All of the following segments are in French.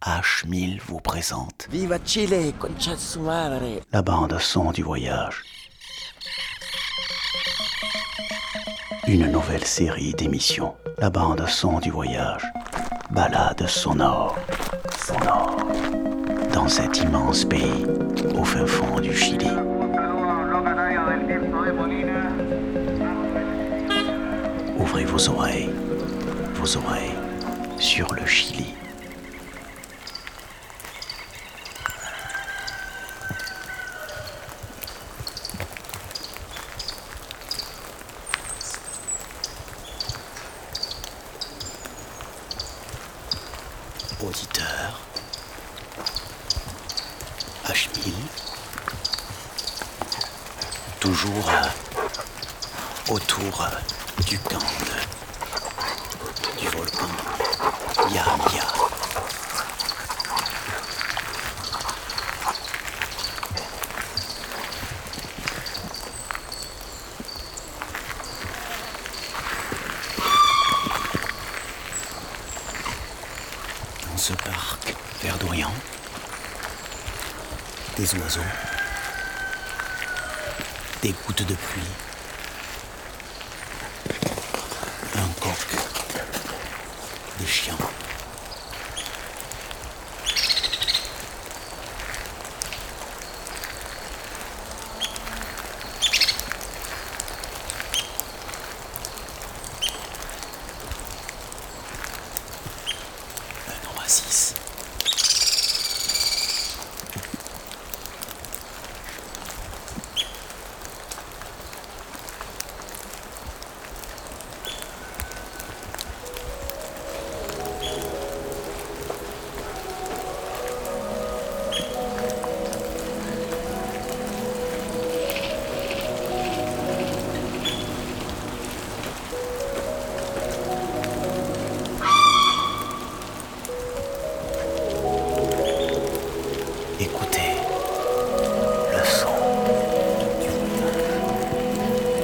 H1000 vous présente Viva Chile, concha de su madre. la bande son du voyage. Une nouvelle série d'émissions. La bande son du voyage. Balade sonore. Dans cet immense pays, au fin fond du Chili. Ouvrez vos oreilles sur le Chili. Auditeur, H1000, toujours autour du camp du volcan Yaramia. Dans ce parc verdoyant, des oiseaux, des gouttes de pluie, un coq, des chiens. Un oasis. Écoutez le son du voyage.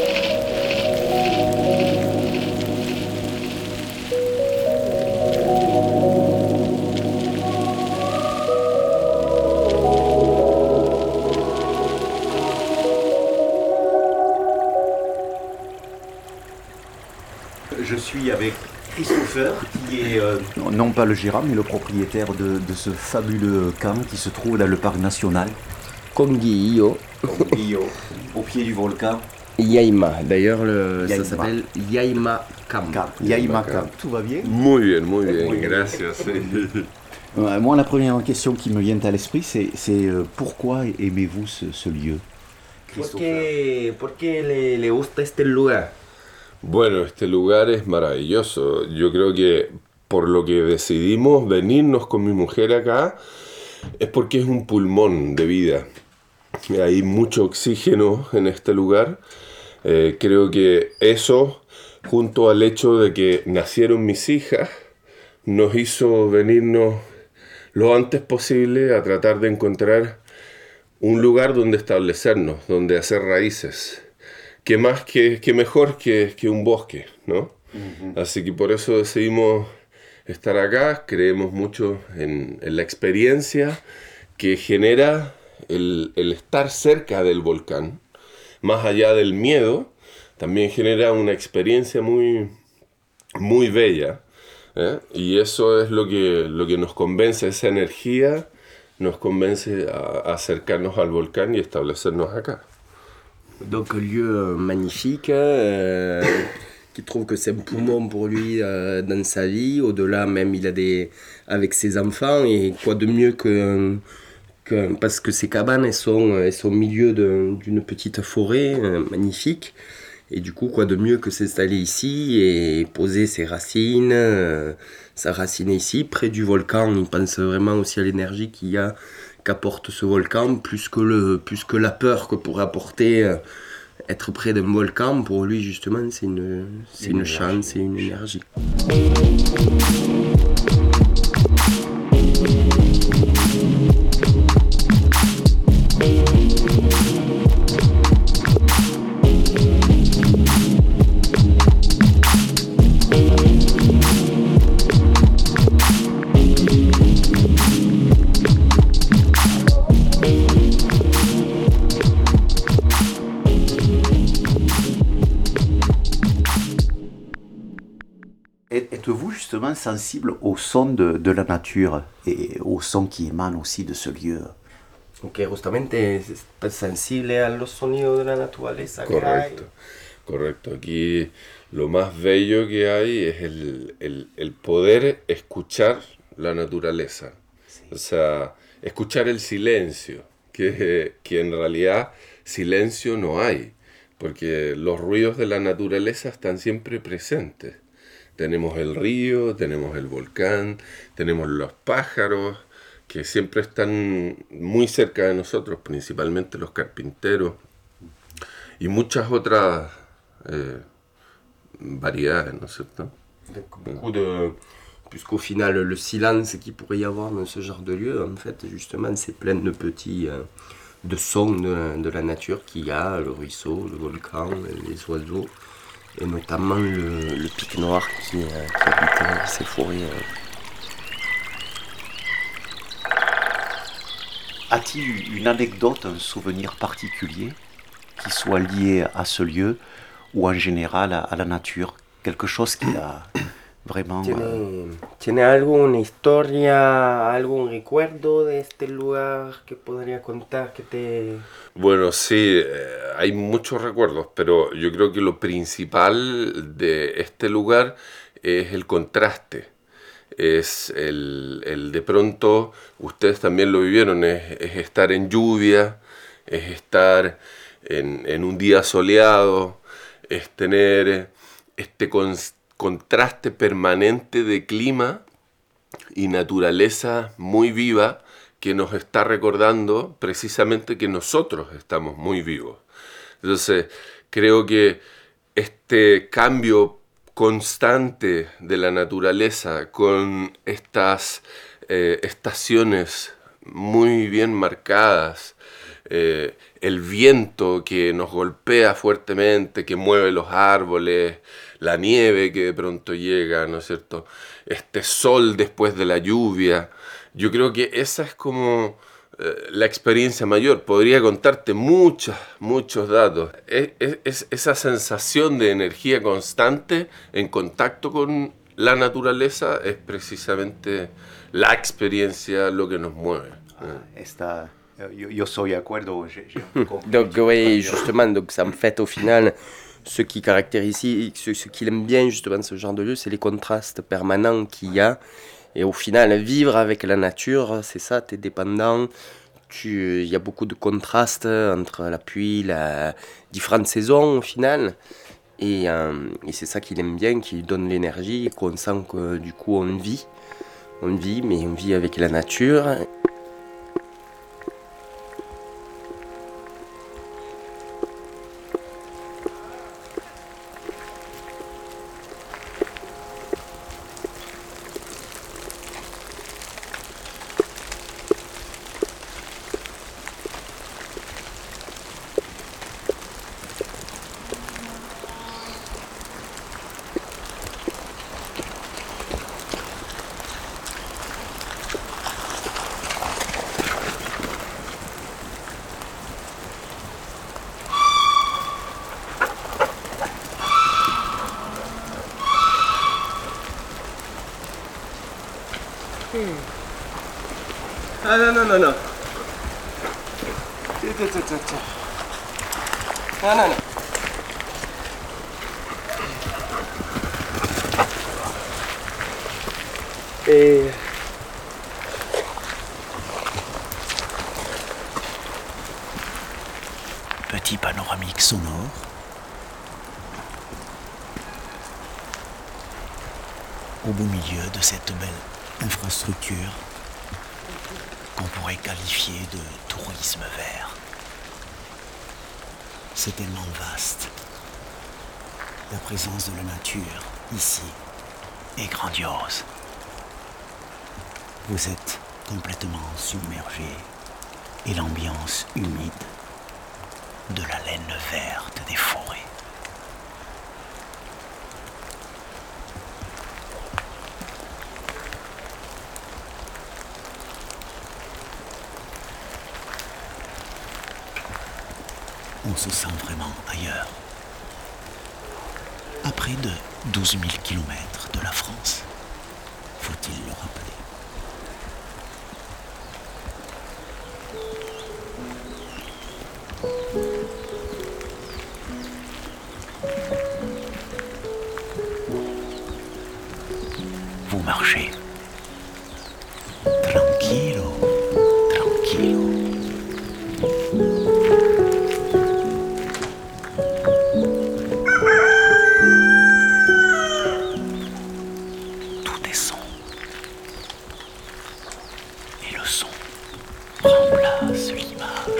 Je suis avec Christopher, qui est non pas le gérant, mais le propriétaire de ce fabuleux camp qui se trouve dans le parc national Conguillo, au pied du volcan Yaima. D'ailleurs, ça Yaima. s'appelle Yaima Camp. Yaima Camp. Tout va bien? Muy bien, Muy bien. gracias. Moi, la première question qui me vient à l'esprit, c'est pourquoi aimez-vous ce lieu? ¿Por qué le gusta este lugar? Bueno, este lugar es maravilloso. Yo creo que por lo que decidimos venirnos con mi mujer acá es porque es un pulmón de vida. Hay mucho oxígeno en este lugar. Creo que eso, junto al hecho de que nacieron mis hijas, nos hizo venirnos lo antes posible a tratar de encontrar un lugar donde establecernos, donde hacer raíces. Que más que mejor que un bosque, ¿no? Así que por eso decidimos estar acá. Creemos mucho en la experiencia que genera el estar cerca del volcán. Más allá del miedo, también genera una experiencia muy, muy bella, ¿eh? Y eso es lo que nos convence, esa energía nos convence a acercarnos al volcán y establecernos acá. Donc, lieu magnifique, qui trouve que c'est un poumon pour lui dans sa vie. Au-delà, même, il a avec ses enfants. Et quoi de mieux parce que ces cabanes, elles sont au milieu d'une petite forêt magnifique. Et du coup, quoi de mieux que s'installer ici et poser ses racines, s'enraciner ici, près du volcan. Il pense vraiment aussi à l'énergie qu'apporte ce volcan, plus que la peur que pourrait apporter être près d'un volcan. Pour lui, justement, c'est une chance, c'est une énergie. Êtes-vous justement sensible au son de la nature et au son qui émane aussi de ce lieu? Que justamente es sensible a los sonidos de la naturaleza. Correcto, correcto. Aquí lo más bello que hay es el poder escuchar la naturaleza. Sí. O sea, escuchar el silencio, que en realidad silencio no hay, porque los ruidos de la naturaleza están siempre presentes. Tenemos el río, tenemos el volcán, tenemos los pájaros, que siempre están muy cerca de nosotros, principalmente los carpinteros, y muchas otras variedades, ¿no es cierto? Puisqu'au final, le silence qu'il pourrait y avoir dans ce genre de lieu, en fait, justement, c'est plein de petits de sons de la nature qu'il y a, le ruisseau, le volcan, les oiseaux, et notamment le pic noir qui habite ces forêts. A-t-il une anecdote, un souvenir particulier qui soit lié à ce lieu ou en général à la nature? Quelque chose qui a vraiment... ¿Tiene alguna historia, algún recuerdo de este lugar que podría contar que te... Bueno, sí, hay muchos recuerdos, pero yo creo que lo principal de este lugar es el contraste. Es el de pronto, ustedes también lo vivieron, es estar en lluvia, es estar en un día soleado, es tener este contraste permanente de clima y naturaleza muy viva que nos está recordando precisamente que nosotros estamos muy vivos. Entonces, creo que este cambio constante de la naturaleza con estas estaciones muy bien marcadas, el viento que nos golpea fuertemente, que mueve los árboles, la nieve que de pronto llega, ¿no es cierto? Este sol después de la lluvia. Yo creo que esa es como la experiencia mayor. Podría contarte muchos datos. Es esa sensación de energía constante en contacto con la naturaleza es precisamente la experiencia lo que nos mueve. Yo soy de acuerdo. Donc oui, justement, donc en fait au final, ce qui caractérise, ce qu'il aime bien justement ce genre de lieu, c'est les contrastes permanents qu'il y a. Et au final, vivre avec la nature, c'est ça, t'es dépendant. Il y a beaucoup de contrastes entre la pluie, les différentes saisons au final. Et c'est ça qu'il aime bien, qui lui donne l'énergie et qu'on sent que du coup on vit. Mais on vit avec la nature. Ah non. Non. Et... Petit panoramique sonore. Au beau milieu de cette belle infrastructure qu'on pourrait qualifier de tourisme vert. C'est tellement vaste. La présence de la nature ici est grandiose. Vous êtes complètement submergé et l'ambiance humide de la laine verte des forêts. On se sent vraiment ailleurs. À près de 12 000 km de la France. Faut-il le rappeler? Vous marchez. Tranquillo, tranquillo. Tout est son. Et le son remplace l'image.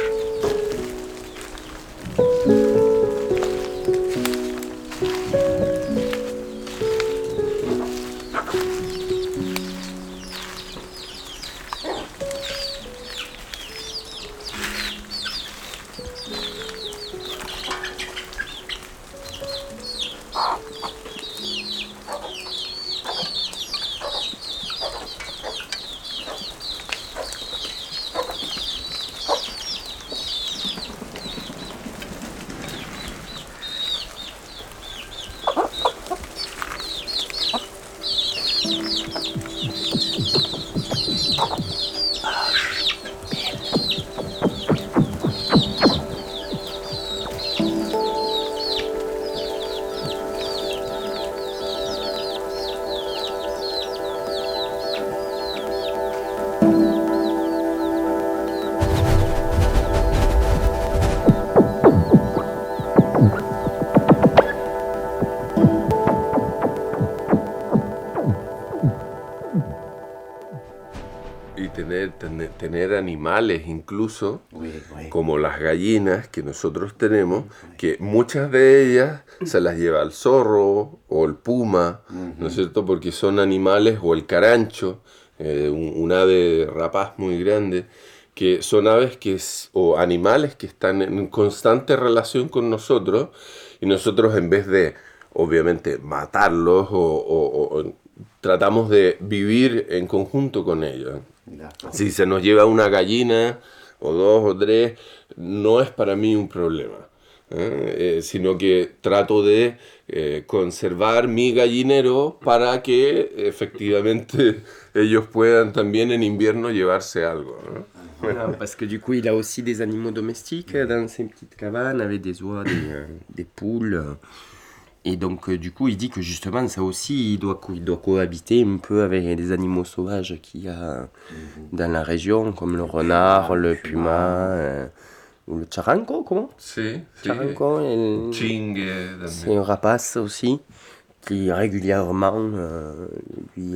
Y tener animales incluso, Oui, oui. como las gallinas que nosotros tenemos, que muchas de ellas se las lleva el zorro o el puma, ¿no es cierto? Porque son animales, o el carancho, un ave rapaz muy grande, que son aves o animales que están en constante relación con nosotros, y nosotros, en vez de, obviamente, matarlos, o tratamos de vivir en conjunto con ellos. D'accord. Si se nos lleva una gallina, o dos o tres, no es para mí un problema, sino que trato de conservar mi gallinero para que efectivamente ellos puedan también en invierno llevarse algo, ¿no? Voilà, parce que du coup, il a aussi des animaux domestiques dans ses petites cabanes, avec des oies, des poules. Et donc, du coup, il dit que justement, ça aussi, il doit cohabiter un peu avec les animaux sauvages qu'il y a dans la région, comme le renard, le puma, ou le charanco, comment? Sí, sí. Charanco, Chingue c'est también. un rapace aussi, qui régulièrement lui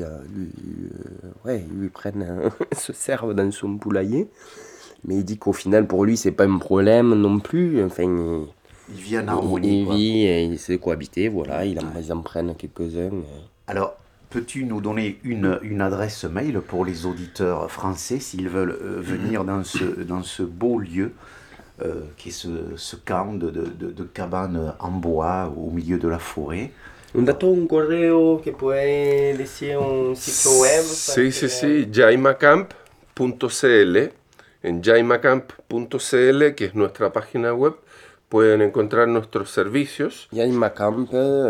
prennent, se servent dans son poulailler. Mais il dit qu'au final, pour lui, c'est pas un problème non plus. Enfin, Il vit en harmonie. il quoi. vit et il sait cohabiter, voilà, ils en prennent quelques-uns. Alors, peux-tu nous donner une adresse mail pour les auditeurs français s'ils veulent venir dans ce beau lieu qui est ce camp de cabanes en bois au milieu de la forêt? Un dato, un correo que puede decir un sitio web. Sí, sí, sí, jaimacamp.cl. En jaimacamp.cl, que es nuestra página web, pueden encontrar nuestros servicios. Jaimacamp,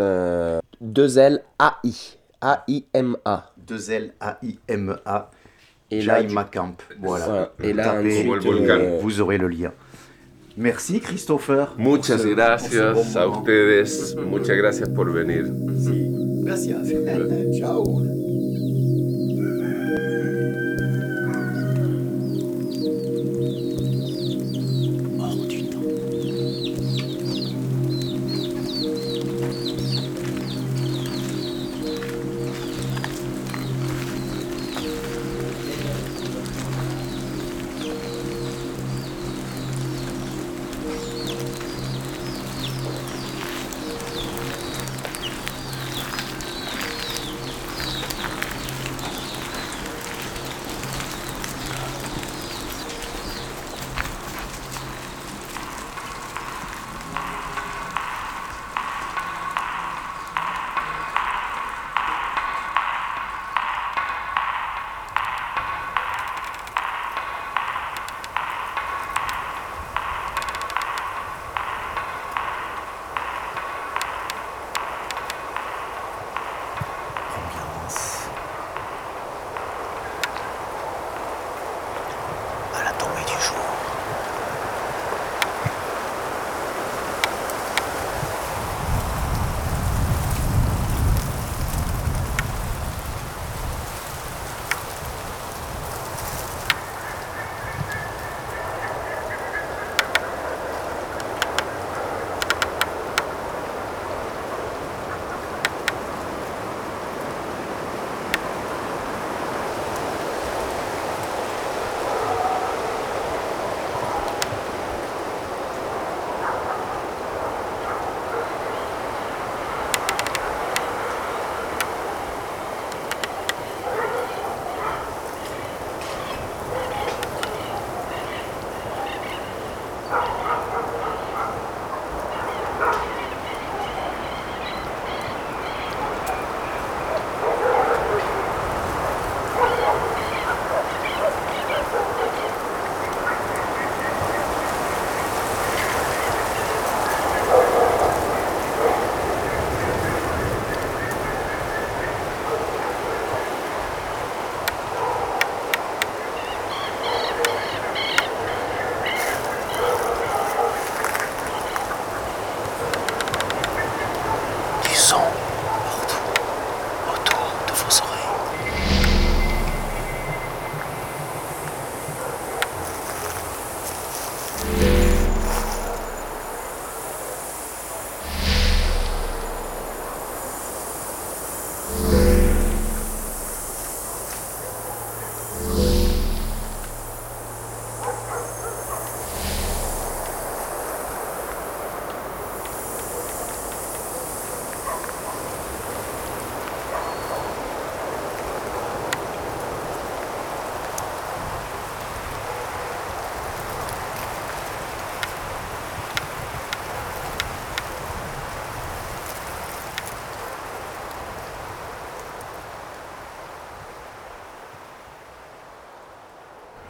2L-A-I, A-I-M-A. 2L-A-I-M-A. Et là, Jaimacamp. Voilà. Et là, Tapez, Como el volcán. vous aurez le lien. Merci Christopher. Muchas pour ce gracias bon a moment. ustedes. Muchas gracias por venir. Sí. Gracias. Ciao. Hors du temps.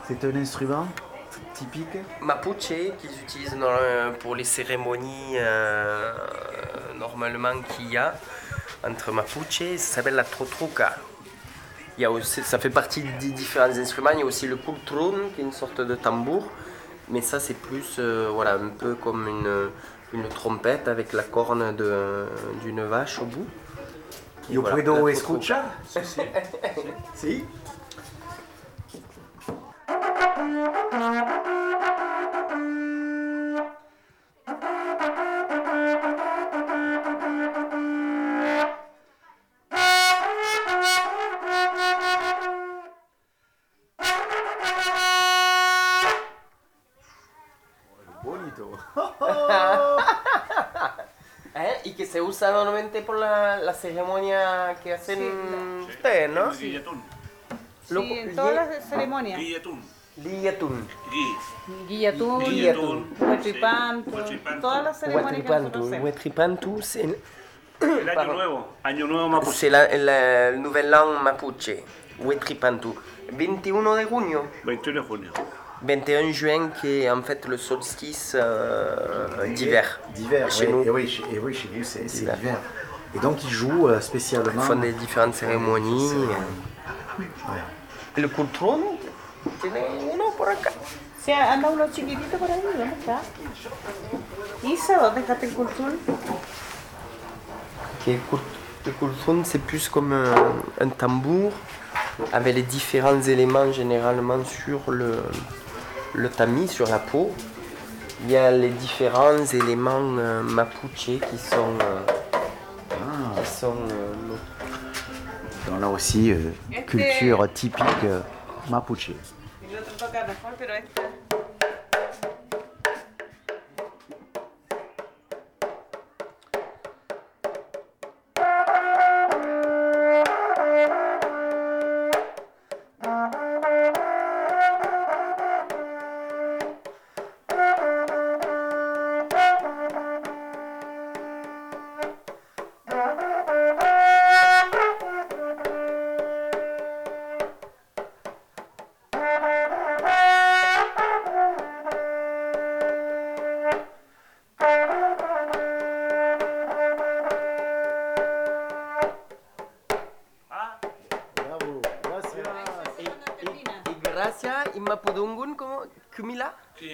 C'est un instrument typique. Mapuche qu'ils utilisent pour les cérémonies normalement qu'il y a entre Mapuche, ça s'appelle la trotruca. Il y a aussi, ça fait partie des différents instruments. Il y a aussi le kultrun qui est une sorte de tambour, mais ça c'est plus voilà, un peu comme une trompette avec la corne d'une vache au bout. Yo voilà, puedo la escuchar? Si? Bonito. Y que se usa normalmente por la ceremonia que hacen ustedes, ¿no? Guillatún. Lo- Sí, en todas las ceremonias. Guillatún. Liyatun. Guillatún, Guillatún. Huetripanto, Huetripanto. todas las ceremonias que nosotros hacemos. Huetripantu, c'est El Pardon. Año Nuevo Mapuche. c'est la nouvelle langue mapuche. Huetripantu. 21 de junio. 21 de junio. 21 juin qui est en fait le solstice d'hiver. D'hiver, Chez ouais. nous. Et oui, chez vous, c'est D'hiver. l'hiver. Et donc, ils jouent Ils spécialement. font des différentes cérémonies. Ouais. Le cultrón tiene uno por acá. Sí, anda uno chiquitito por ahí, ¿dónde está? Isa, ¿dónde está el cultul? Le cultrón c'est plus comme un tambour avec les différents éléments généralement sur le tamis, sur la peau. Il y a les différents éléments mapuche qui sont Donc là aussi, culture typique mapuche. El otro toca mejor, pero este... Bravo, gracias. Y gracias en mapudungun, ¿cómo? ¿Kumila?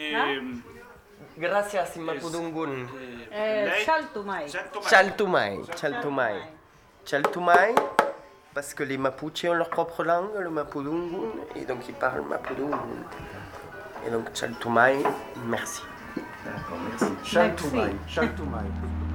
Gracias en mapudungun. Chaltumay. Chaltumay. Chaltumay, parce que les Mapuches ont leur propre langue, le mapudungun, et donc ils parlent mapudungun. Et donc Chaltumay, merci. D'accord, merci. Chaltumay. Chaltumay.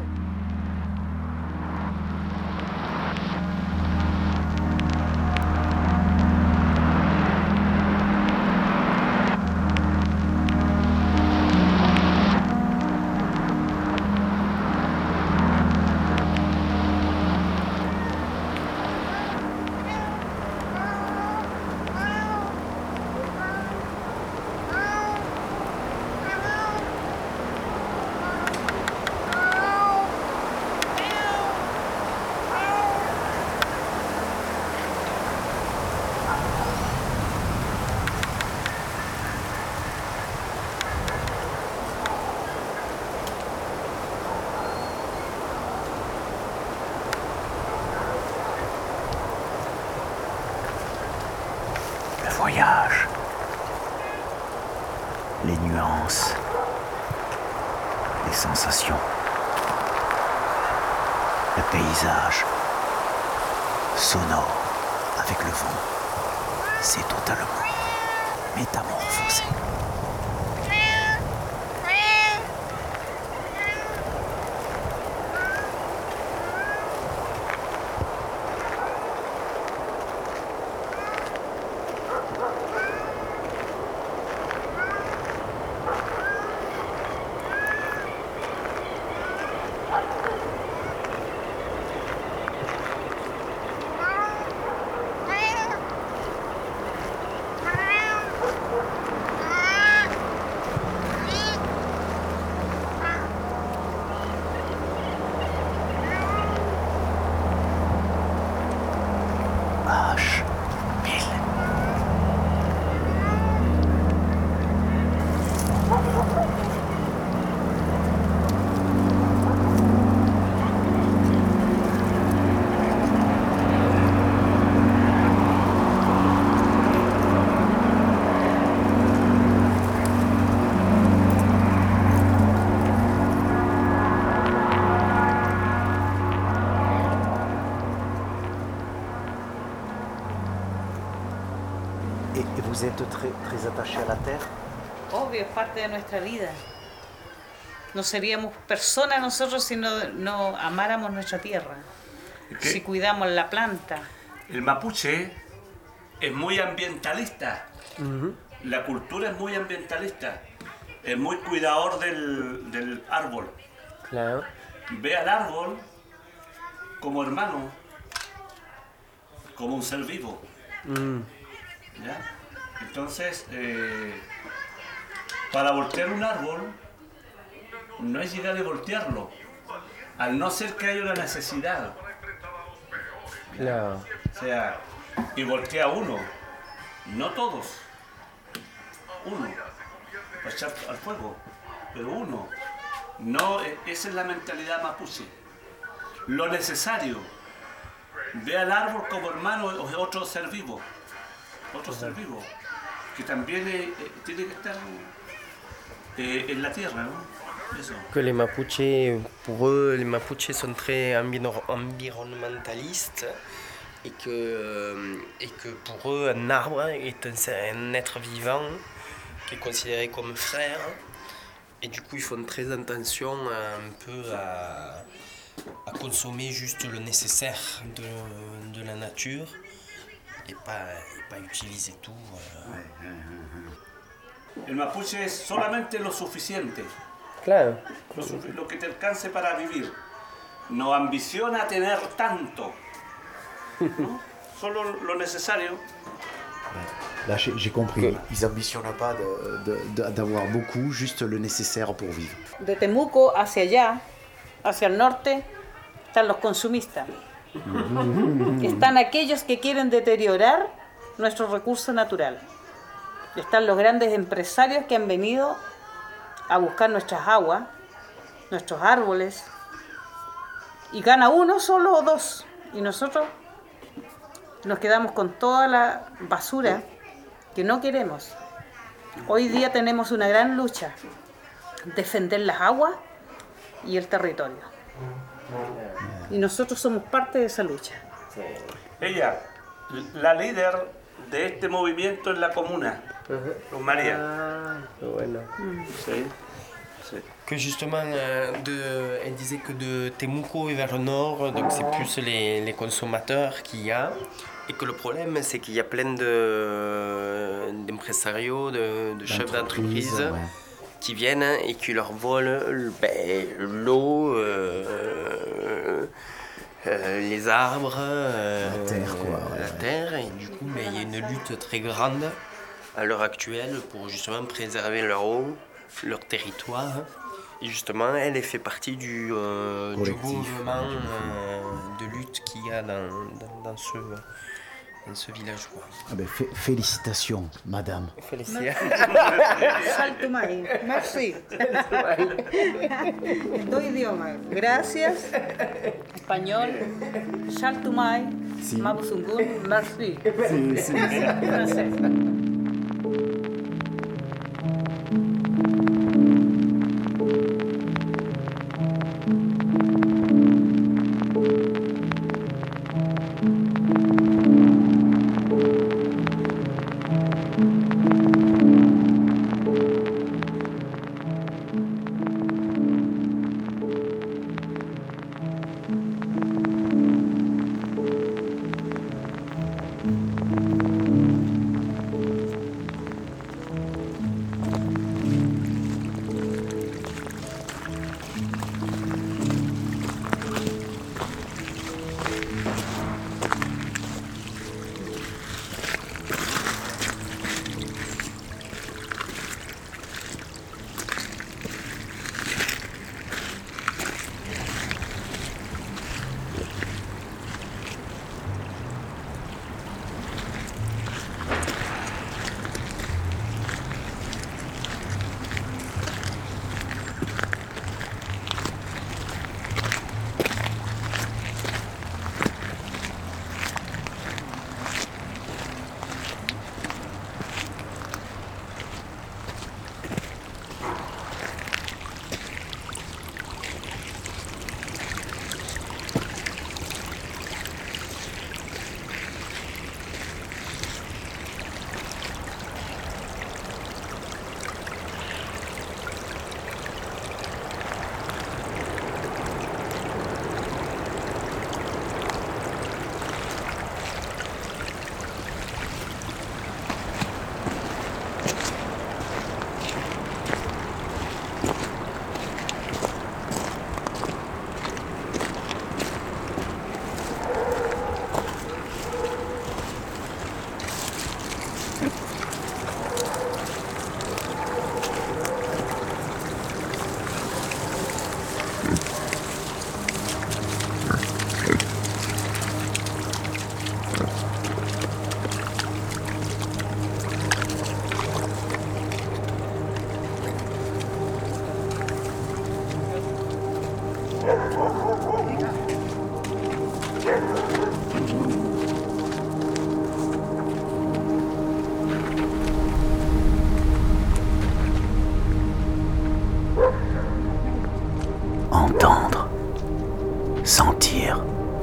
Le voyage. Les nuances. Les sensations. Le paysage. Sonore. Avec le vent. C'est totalement métamorphosé. H1000. Et vous êtes très, très attaché à la terre? Obvio, es parte de nuestra vida. No seríamos personas nosotros si no amáramos nuestra tierra, ¿Qué? si cuidamos la planta. El mapuche es muy ambientalista. La cultura es muy ambientalista. Es muy cuidador del árbol. Claro. Ve al árbol como hermano, como un ser vivo. ¿Ya? Entonces, para voltear un árbol, no es llegar y voltearlo, al no ser que haya una necesidad. Claro. O sea, y voltea uno, no todos. Uno, para echar al fuego, pero uno. No, esa es la mentalidad mapuche. Lo necesario. Ve al árbol como hermano o otro ser vivo. Otro ser vivo. Que también tiene que estar en la tierra, ¿no? Eso. Que les Mapuches, pour eux, les Mapuches sont très environnementalistes et que pour eux, un arbre est un être vivant qui est considéré comme frère. Et du coup, ils font très attention un peu à consommer juste le nécessaire de la nature et pas utiliser tout. El mapuche es solamente lo suficiente. Claro. Lo que te alcance para vivir. No ambiciona tener tanto, ¿no? Solo lo necesario. Là, j'ai compris. Ils ambitionnent pas d'avoir beaucoup, juste le nécessaire pour vivre. De Temuco hacia allá, hacia el norte, están los consumistas. Están aquellos que quieren deteriorar nuestro recurso natural. Están los grandes empresarios que han venido a buscar nuestras aguas, nuestros árboles, y gana uno solo o dos, y nosotros nos quedamos con toda la basura que no queremos. Hoy día tenemos una gran lucha, defender las aguas y el territorio. Y nosotros somos parte de esa lucha. Ella, la líder de este movimiento en la comuna, Luz María. Ah, bueno. Sí. Sí. Que justement, elle disait que de Temuco et vers le nord, donc c'est plus les consommateurs qu'il y a. Et que le problème, c'est qu'il y a plein d'impresarios, de chefs d'entreprise ouais. qui viennent et qui leur volent l'eau, les arbres, La terre, quoi. la terre. Et du coup, il y a une lutte très grande à l'heure actuelle pour justement préserver leur eau, leur territoire. Et justement, elle fait partie du mouvement de lutte qu'il y a dans ce village. Quoi. Ah ben, félicitations, madame. Félicitations. Saltumay, merci. En dos idiomas. Gracias. Español. Saltumay. Sí. Mabuzungun. Merci. Sí, sí, sí. Francés.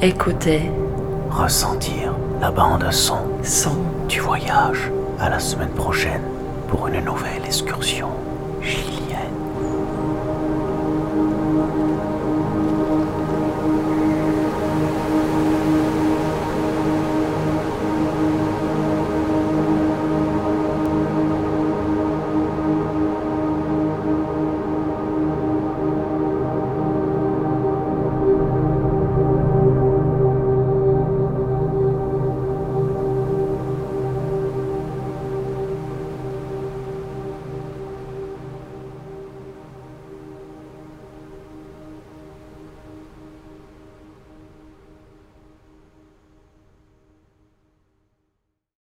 écouter, ressentir la bande son son. du voyage. À la semaine prochaine pour une nouvelle excursion chilienne.